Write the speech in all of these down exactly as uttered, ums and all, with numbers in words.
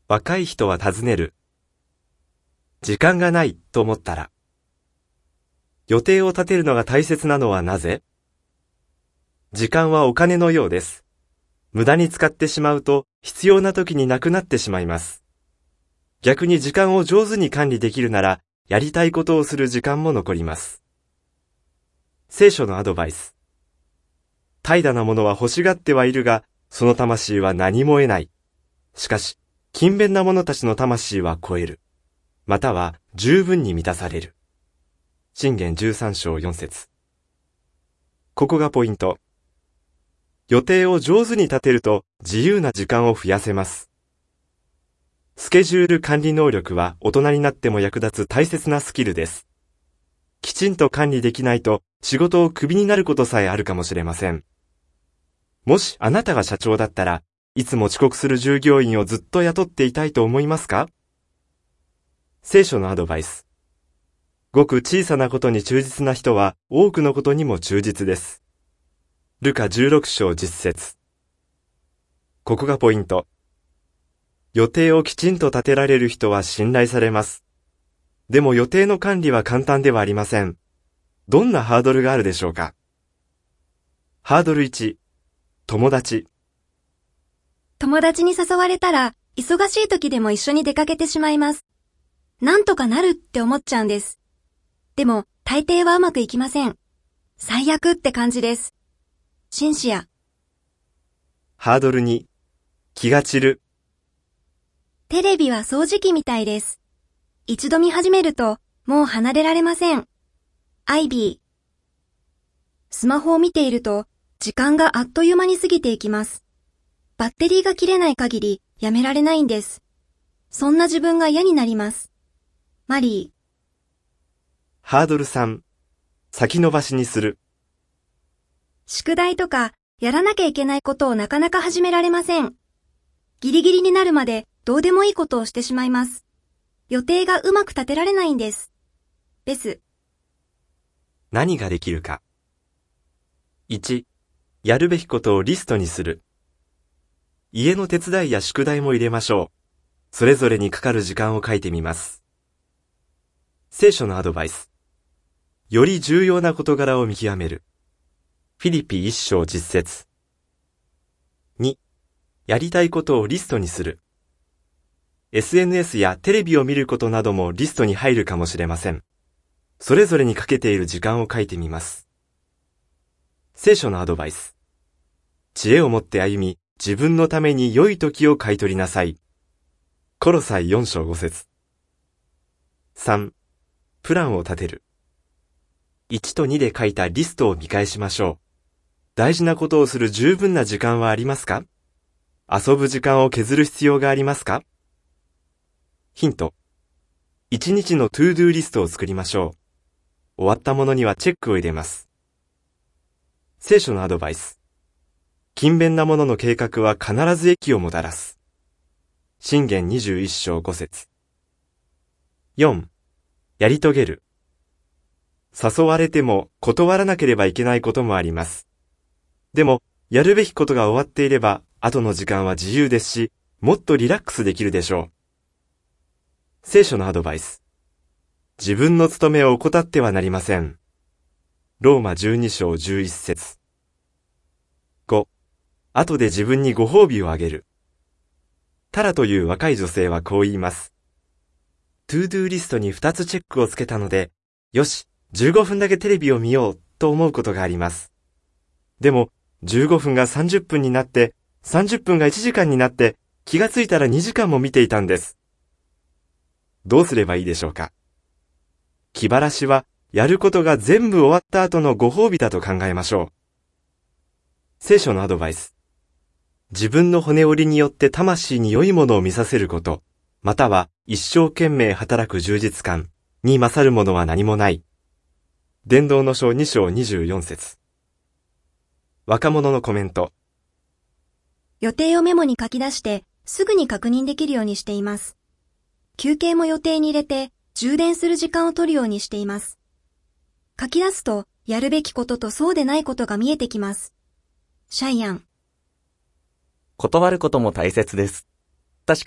若い人は尋ねる。時間がないと思ったら。予定を立てるのが大切なのはなぜ？時間はお金のようです。無駄に使ってしまうと必要な時になくなってしまいます。逆に時間を上手に管理できるなら、やりたいことをする時間も残ります。聖書のアドバイス。怠惰なものは欲しがってはいるが、その魂は何も得ない。しかし、勤勉な者たちの魂は超える。または十分に満たされる。箴言じゅうさん章よん節。ここがポイント。予定を上手に立てると自由な時間を増やせます。スケジュール管理能力は大人になっても役立つ大切なスキルです。きちんと管理できないと仕事をクビになることさえあるかもしれません。もしあなたが社長だったら、いつも遅刻する従業員をずっと雇っていたいと思いますか？聖書のアドバイス。ごく小さなことに忠実な人は多くのことにも忠実です。ルカじゅうろく章じゅっ節。ここがポイント。予定をきちんと立てられる人は信頼されます。でも予定の管理は簡単ではありません。どんなハードルがあるでしょうか？ハードルいち、友達。 友達に誘われたら、忙しい時でも一緒に出かけてしまいます。なんとかなるって思っちゃうんです。でも、大抵はうまくいきません。最悪って感じです。シンシア。 ハードルに、気が散る。 テレビは掃除機みたいです。一度見始めると、もう離れられません。アイビー。スマホを見ていると、時間があっという間に過ぎていきます。バッテリーが切れない限り、やめられないんです。そんな自分が嫌になります。マリー。 ハードルさん、先延ばしにする。 宿題とか、やらなきゃいけないことをなかなか始められません。ギリギリになるまでどうでもいいことをしてしまいます。予定がうまく立てられないんです。ベス。 何ができるか。いち、やるべきことをリストにする。家の手伝いや宿題も入れましょう。それぞれにかかる時間を書いてみます。聖書のアドバイス。より重要な事柄を見極める。フィリピいち章じゅっ節。に、やりたいことをリストにする。エスエヌエス やテレビを見ることなどもリストに入るかもしれません。それぞれにかけている時間を書いてみます。聖書のアドバイス。知恵を持って歩み、自分のために良い時を買い取りなさい。コロサイよん章ご節。さん、プランを立てる。いちとにで書いたリストを見返しましょう。大事なことをする十分な時間はありますか？遊ぶ時間を削る必要がありますか？ヒント。いちにちのトゥードゥーリストを作りましょう。終わったものにはチェックを入れます。聖書のアドバイス。勤勉な者の計画は必ず益をもたらす。箴言にじゅういち章ご節。よん、やり遂げる。誘われても断らなければいけないこともあります。でも、やるべきことが終わっていれば、後の時間は自由ですし、もっとリラックスできるでしょう。聖書のアドバイス。自分の務めを怠ってはなりません。ローマじゅうに章じゅういち節。ご、後で自分にご褒美をあげる。タラという若い女性はこう言います。トゥードゥーリストにふたつチェックをつけたので、よし、じゅうごふんだけテレビを見ようと思うことがあります。でも、じゅうごふんがさんじゅっぷんになって、さんじゅっぷんがいちじかんになって、気がついたらにじかんも見ていたんです。どうすればいいでしょうか？気晴らしは、やることが全部終わった後のご褒美だと考えましょう。聖書のアドバイス。自分の骨折りによって魂に良いものを見させること、または一生懸命働く充実感に勝るものは何もない。伝道の書に章にじゅうよん節。若者のコメント。 予定をメモに書き出して、すぐに確認できるようにしています。休憩も予定に入れて、充電する時間を取るようにしています。書き出すと、やるべきこととそうでないことが見えてきます。シャイアン。 断ることも大切です。確かに、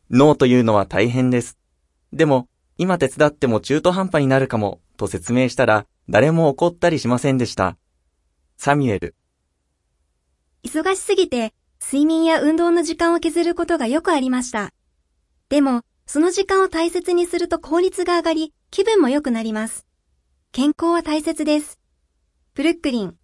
ノーというのは大変です。でも、今手伝っても中途半端になるかも、と説明したら、誰も怒ったりしませんでした。サミュエル。 忙しすぎて、睡眠や運動の時間を削ることがよくありました。でも、その時間を大切にすると効率が上がり、気分も良くなります。健康は大切です。ブルックリン。